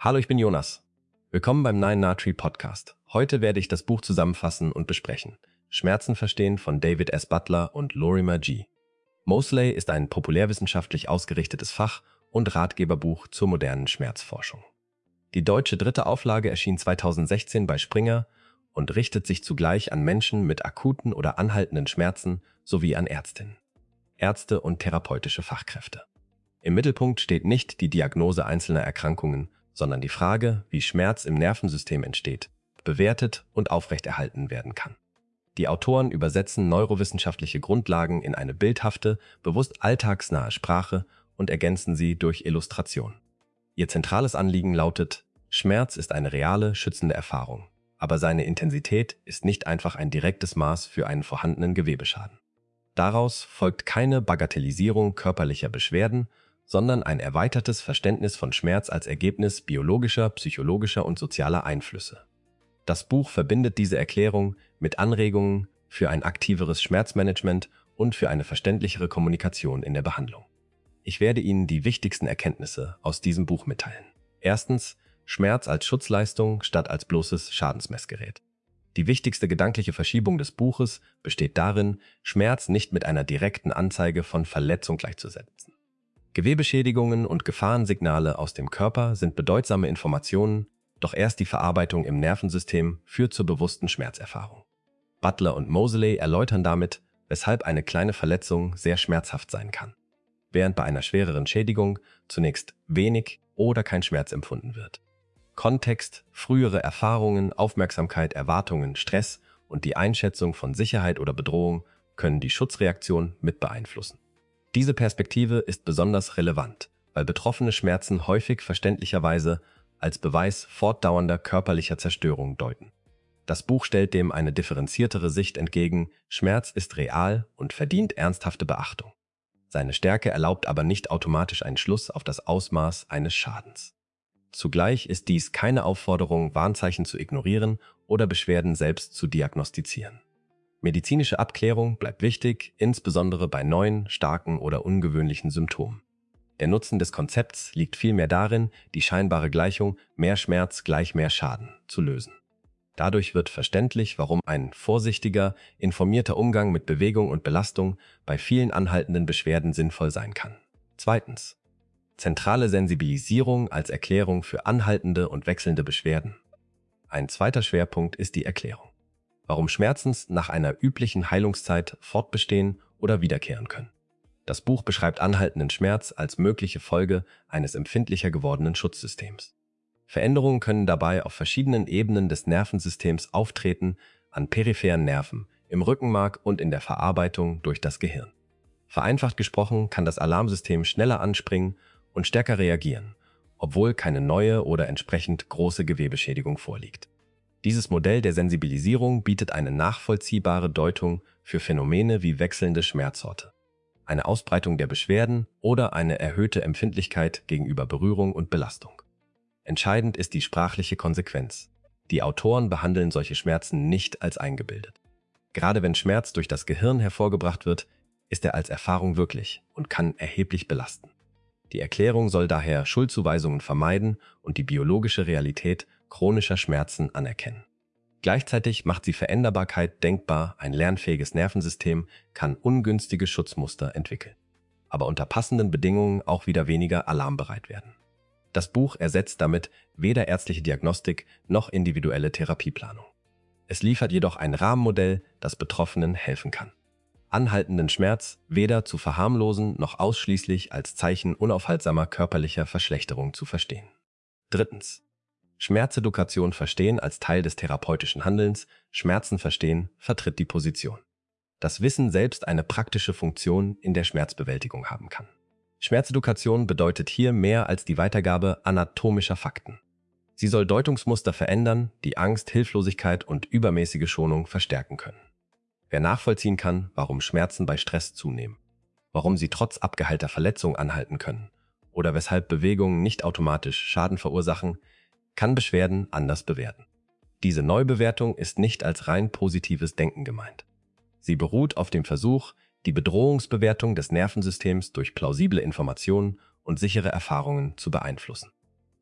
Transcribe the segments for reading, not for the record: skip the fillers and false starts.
Hallo, ich bin Jonas. Willkommen beim Nine Tree Podcast. Heute werde ich das Buch zusammenfassen und besprechen. Schmerzen verstehen von David S. Butler und Lorimer G. Moseley ist ein populärwissenschaftlich ausgerichtetes Fach- und Ratgeberbuch zur modernen Schmerzforschung. Die deutsche dritte Auflage erschien 2016 bei Springer und richtet sich zugleich an Menschen mit akuten oder anhaltenden Schmerzen sowie an Ärztinnen, Ärzte und therapeutische Fachkräfte. Im Mittelpunkt steht nicht die Diagnose einzelner Erkrankungen, sondern die Frage, wie Schmerz im Nervensystem entsteht, bewertet und aufrechterhalten werden kann. Die Autoren übersetzen neurowissenschaftliche Grundlagen in eine bildhafte, bewusst alltagsnahe Sprache und ergänzen sie durch Illustration. Ihr zentrales Anliegen lautet: Schmerz ist eine reale, schützende Erfahrung, aber seine Intensität ist nicht einfach ein direktes Maß für einen vorhandenen Gewebeschaden. Daraus folgt keine Bagatellisierung körperlicher Beschwerden, sondern ein erweitertes Verständnis von Schmerz als Ergebnis biologischer, psychologischer und sozialer Einflüsse. Das Buch verbindet diese Erklärung mit Anregungen für ein aktiveres Schmerzmanagement und für eine verständlichere Kommunikation in der Behandlung. Ich werde Ihnen die wichtigsten Erkenntnisse aus diesem Buch mitteilen. Erstens: Schmerz als Schutzleistung statt als bloßes Schadensmessgerät. Die wichtigste gedankliche Verschiebung des Buches besteht darin, Schmerz nicht mit einer direkten Anzeige von Verletzung gleichzusetzen. Gewebeschädigungen und Gefahrensignale aus dem Körper sind bedeutsame Informationen, doch erst die Verarbeitung im Nervensystem führt zur bewussten Schmerzerfahrung. Butler und Moseley erläutern damit, weshalb eine kleine Verletzung sehr schmerzhaft sein kann, während bei einer schwereren Schädigung zunächst wenig oder kein Schmerz empfunden wird. Kontext, frühere Erfahrungen, Aufmerksamkeit, Erwartungen, Stress und die Einschätzung von Sicherheit oder Bedrohung können die Schutzreaktion mit beeinflussen. Diese Perspektive ist besonders relevant, weil betroffene Schmerzen häufig verständlicherweise als Beweis fortdauernder körperlicher Zerstörung deuten. Das Buch stellt dem eine differenziertere Sicht entgegen: Schmerz ist real und verdient ernsthafte Beachtung. Seine Stärke erlaubt aber nicht automatisch einen Schluss auf das Ausmaß eines Schadens. Zugleich ist dies keine Aufforderung, Warnzeichen zu ignorieren oder Beschwerden selbst zu diagnostizieren. Medizinische Abklärung bleibt wichtig, insbesondere bei neuen, starken oder ungewöhnlichen Symptomen. Der Nutzen des Konzepts liegt vielmehr darin, die scheinbare Gleichung mehr Schmerz gleich mehr Schaden zu lösen. Dadurch wird verständlich, warum ein vorsichtiger, informierter Umgang mit Bewegung und Belastung bei vielen anhaltenden Beschwerden sinnvoll sein kann. Zweitens: zentrale Sensibilisierung als Erklärung für anhaltende und wechselnde Beschwerden. Ein zweiter Schwerpunkt ist die Erklärung, warum Schmerzen nach einer üblichen Heilungszeit fortbestehen oder wiederkehren können. Das Buch beschreibt anhaltenden Schmerz als mögliche Folge eines empfindlicher gewordenen Schutzsystems. Veränderungen können dabei auf verschiedenen Ebenen des Nervensystems auftreten, an peripheren Nerven, im Rückenmark und in der Verarbeitung durch das Gehirn. Vereinfacht gesprochen kann das Alarmsystem schneller anspringen und stärker reagieren, obwohl keine neue oder entsprechend große Gewebeschädigung vorliegt. Dieses Modell der Sensibilisierung bietet eine nachvollziehbare Deutung für Phänomene wie wechselnde Schmerzorte, eine Ausbreitung der Beschwerden oder eine erhöhte Empfindlichkeit gegenüber Berührung und Belastung. Entscheidend ist die sprachliche Konsequenz. Die Autoren behandeln solche Schmerzen nicht als eingebildet. Gerade wenn Schmerz durch das Gehirn hervorgebracht wird, ist er als Erfahrung wirklich und kann erheblich belasten. Die Erklärung soll daher Schuldzuweisungen vermeiden und die biologische Realität chronischer Schmerzen anerkennen. Gleichzeitig macht sie Veränderbarkeit denkbar: ein lernfähiges Nervensystem kann ungünstige Schutzmuster entwickeln, aber unter passenden Bedingungen auch wieder weniger alarmbereit werden. Das Buch ersetzt damit weder ärztliche Diagnostik noch individuelle Therapieplanung. Es liefert jedoch ein Rahmenmodell, das Betroffenen helfen kann, anhaltenden Schmerz weder zu verharmlosen noch ausschließlich als Zeichen unaufhaltsamer körperlicher Verschlechterung zu verstehen. Drittens: Schmerzedukation verstehen als Teil des therapeutischen Handelns. Schmerzen verstehen vertritt die Position, dass Wissen selbst eine praktische Funktion in der Schmerzbewältigung haben kann. Schmerzedukation bedeutet hier mehr als die Weitergabe anatomischer Fakten. Sie soll Deutungsmuster verändern, die Angst, Hilflosigkeit und übermäßige Schonung verstärken können. Wer nachvollziehen kann, warum Schmerzen bei Stress zunehmen, warum sie trotz abgeheilter Verletzung anhalten können oder weshalb Bewegungen nicht automatisch Schaden verursachen, kann Beschwerden anders bewerten. Diese Neubewertung ist nicht als rein positives Denken gemeint. Sie beruht auf dem Versuch, die Bedrohungsbewertung des Nervensystems durch plausible Informationen und sichere Erfahrungen zu beeinflussen.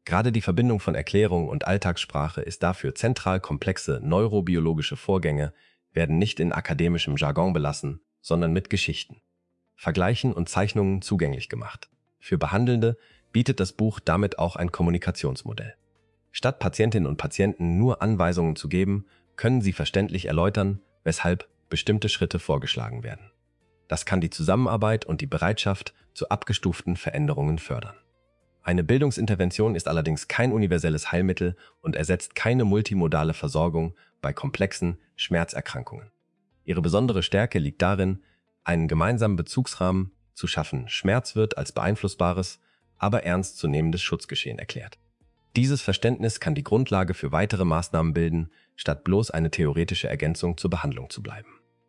Gerade die Verbindung von Erklärung und Alltagssprache ist dafür zentral. Komplexe neurobiologische Vorgänge werden nicht in akademischem Jargon belassen, sondern mit Geschichten, Vergleichen und Zeichnungen zugänglich gemacht. Für Behandelnde bietet das Buch damit auch ein Kommunikationsmodell. Statt Patientinnen und Patienten nur Anweisungen zu geben, können sie verständlich erläutern, weshalb bestimmte Schritte vorgeschlagen werden. Das kann die Zusammenarbeit und die Bereitschaft zu abgestuften Veränderungen fördern. Eine Bildungsintervention ist allerdings kein universelles Heilmittel und ersetzt keine multimodale Versorgung bei komplexen Schmerzerkrankungen. Ihre besondere Stärke liegt darin, einen gemeinsamen Bezugsrahmen zu schaffen. Schmerz wird als beeinflussbares, aber ernstzunehmendes Schutzgeschehen erklärt. Dieses Verständnis kann die Grundlage für weitere Maßnahmen bilden, statt bloß eine theoretische Ergänzung zur Behandlung zu bleiben.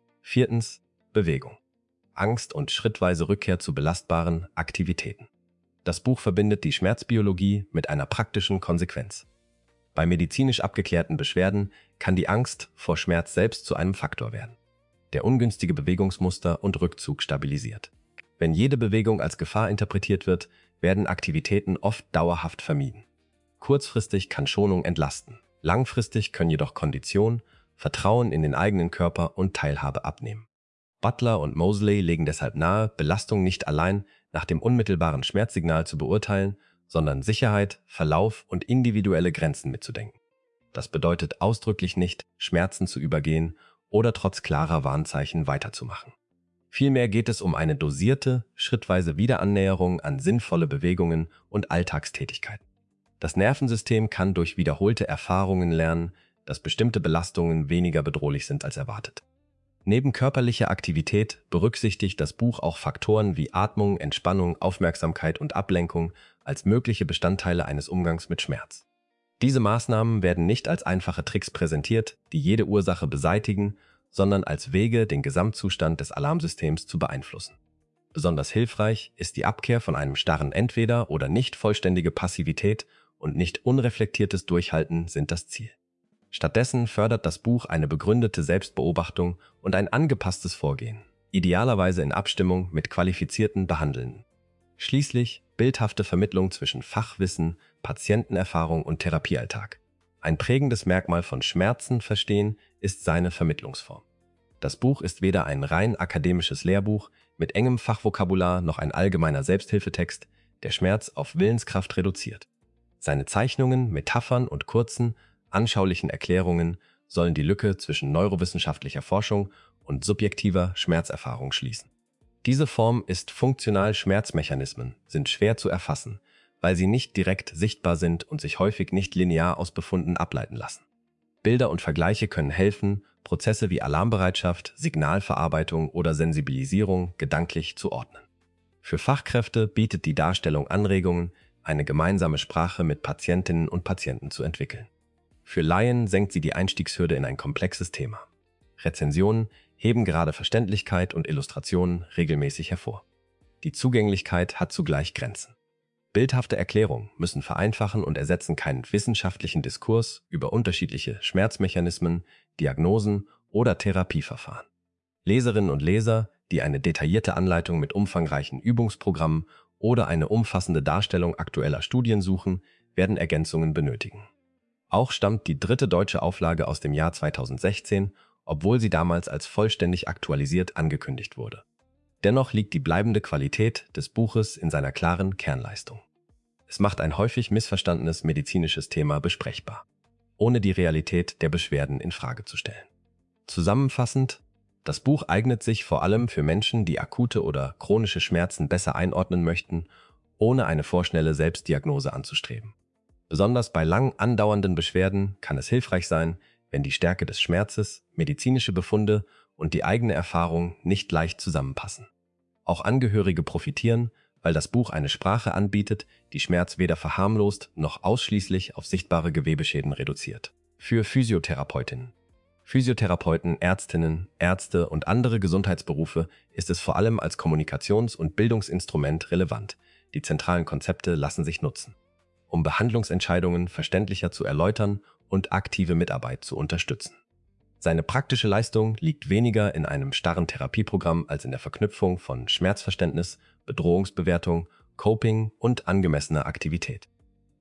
4. Bewegung. Angst und schrittweise Rückkehr zu belastbaren Aktivitäten. Das Buch verbindet die Schmerzbiologie mit einer praktischen Konsequenz. Bei medizinisch abgeklärten Beschwerden kann die Angst vor Schmerz selbst zu einem Faktor werden, der ungünstige Bewegungsmuster und Rückzug stabilisiert. Wenn jede Bewegung als Gefahr interpretiert wird, werden Aktivitäten oft dauerhaft vermieden. Kurzfristig kann Schonung entlasten, langfristig können jedoch Kondition, Vertrauen in den eigenen Körper und Teilhabe abnehmen. Butler und Moseley legen deshalb nahe, Belastung nicht allein nach dem unmittelbaren Schmerzsignal zu beurteilen, sondern Sicherheit, Verlauf und individuelle Grenzen mitzudenken. Das bedeutet ausdrücklich nicht, Schmerzen zu übergehen oder trotz klarer Warnzeichen weiterzumachen. Vielmehr geht es um eine dosierte, schrittweise Wiederannäherung an sinnvolle Bewegungen und Alltagstätigkeiten. Das Nervensystem kann durch wiederholte Erfahrungen lernen, dass bestimmte Belastungen weniger bedrohlich sind als erwartet. Neben körperlicher Aktivität berücksichtigt das Buch auch Faktoren wie Atmung, Entspannung, Aufmerksamkeit und Ablenkung als mögliche Bestandteile eines Umgangs mit Schmerz. Diese Maßnahmen werden nicht als einfache Tricks präsentiert, die jede Ursache beseitigen, sondern als Wege, den Gesamtzustand des Alarmsystems zu beeinflussen. Besonders hilfreich ist die Abkehr von einem starren Entweder- oder nicht vollständige Passivität und nicht unreflektiertes Durchhalten sind das Ziel. Stattdessen fördert das Buch eine begründete Selbstbeobachtung und ein angepasstes Vorgehen, idealerweise in Abstimmung mit qualifizierten Behandelnden. Schließlich bildhafte Vermittlung zwischen Fachwissen, Patientenerfahrung und Therapiealltag. Ein prägendes Merkmal von Schmerzen verstehen ist seine Vermittlungsform. Das Buch ist weder ein rein akademisches Lehrbuch mit engem Fachvokabular noch ein allgemeiner Selbsthilfetext, der Schmerz auf Willenskraft reduziert. Seine Zeichnungen, Metaphern und kurzen, anschaulichen Erklärungen sollen die Lücke zwischen neurowissenschaftlicher Forschung und subjektiver Schmerzerfahrung schließen. Diese Form ist funktional. Schmerzmechanismen sind schwer zu erfassen, weil sie nicht direkt sichtbar sind und sich häufig nicht linear aus Befunden ableiten lassen. Bilder und Vergleiche können helfen, Prozesse wie Alarmbereitschaft, Signalverarbeitung oder Sensibilisierung gedanklich zu ordnen. Für Fachkräfte bietet die Darstellung Anregungen, eine gemeinsame Sprache mit Patientinnen und Patienten zu entwickeln. Für Laien senkt sie die Einstiegshürde in ein komplexes Thema. Rezensionen heben gerade Verständlichkeit und Illustrationen regelmäßig hervor. Die Zugänglichkeit hat zugleich Grenzen. Bildhafte Erklärungen müssen vereinfachen und ersetzen keinen wissenschaftlichen Diskurs über unterschiedliche Schmerzmechanismen, Diagnosen oder Therapieverfahren. Leserinnen und Leser, die eine detaillierte Anleitung mit umfangreichen Übungsprogrammen oder eine umfassende Darstellung aktueller Studien suchen, werden Ergänzungen benötigen. Auch stammt die 3. deutsche Auflage aus dem Jahr 2016, obwohl sie damals als vollständig aktualisiert angekündigt wurde. Dennoch liegt die bleibende Qualität des Buches in seiner klaren Kernleistung. Es macht ein häufig missverstandenes medizinisches Thema besprechbar, ohne die Realität der Beschwerden in Frage zu stellen. Zusammenfassend, das Buch eignet sich vor allem für Menschen, die akute oder chronische Schmerzen besser einordnen möchten, ohne eine vorschnelle Selbstdiagnose anzustreben. Besonders bei lang andauernden Beschwerden kann es hilfreich sein, wenn die Stärke des Schmerzes, medizinische Befunde und die eigene Erfahrung nicht leicht zusammenpassen. Auch Angehörige profitieren, weil das Buch eine Sprache anbietet, die Schmerz weder verharmlost noch ausschließlich auf sichtbare Gewebeschäden reduziert. Für Physiotherapeutinnen, Physiotherapeuten, Ärztinnen, Ärzte und andere Gesundheitsberufe ist es vor allem als Kommunikations- und Bildungsinstrument relevant. Die zentralen Konzepte lassen sich nutzen, um Behandlungsentscheidungen verständlicher zu erläutern und aktive Mitarbeit zu unterstützen. Seine praktische Leistung liegt weniger in einem starren Therapieprogramm als in der Verknüpfung von Schmerzverständnis, Bedrohungsbewertung, Coping und angemessener Aktivität.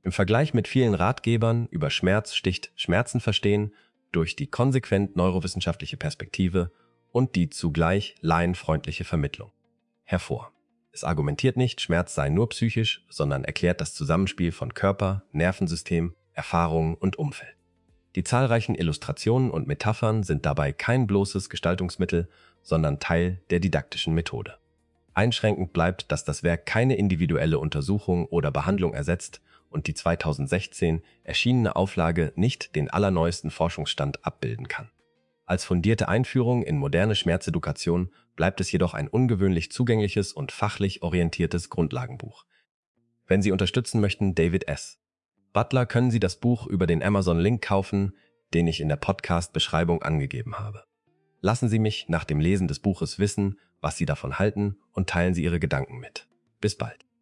Im Vergleich mit vielen Ratgebern über Schmerz sticht Schmerzen verstehen durch die konsequent neurowissenschaftliche Perspektive und die zugleich laienfreundliche Vermittlung hervor. Es argumentiert nicht, Schmerz sei nur psychisch, sondern erklärt das Zusammenspiel von Körper, Nervensystem, Erfahrung und Umfeld. Die zahlreichen Illustrationen und Metaphern sind dabei kein bloßes Gestaltungsmittel, sondern Teil der didaktischen Methode. Einschränkend bleibt, dass das Werk keine individuelle Untersuchung oder Behandlung ersetzt und die 2016 erschienene Auflage nicht den allerneuesten Forschungsstand abbilden kann. Als fundierte Einführung in moderne Schmerzedukation bleibt es jedoch ein ungewöhnlich zugängliches und fachlich orientiertes Grundlagenbuch. Wenn Sie unterstützen möchten, David S. Butler, können Sie das Buch über den Amazon-Link kaufen, den ich in der Podcast-Beschreibung angegeben habe. Lassen Sie mich nach dem Lesen des Buches wissen, was Sie davon halten, und teilen Sie Ihre Gedanken mit. Bis bald.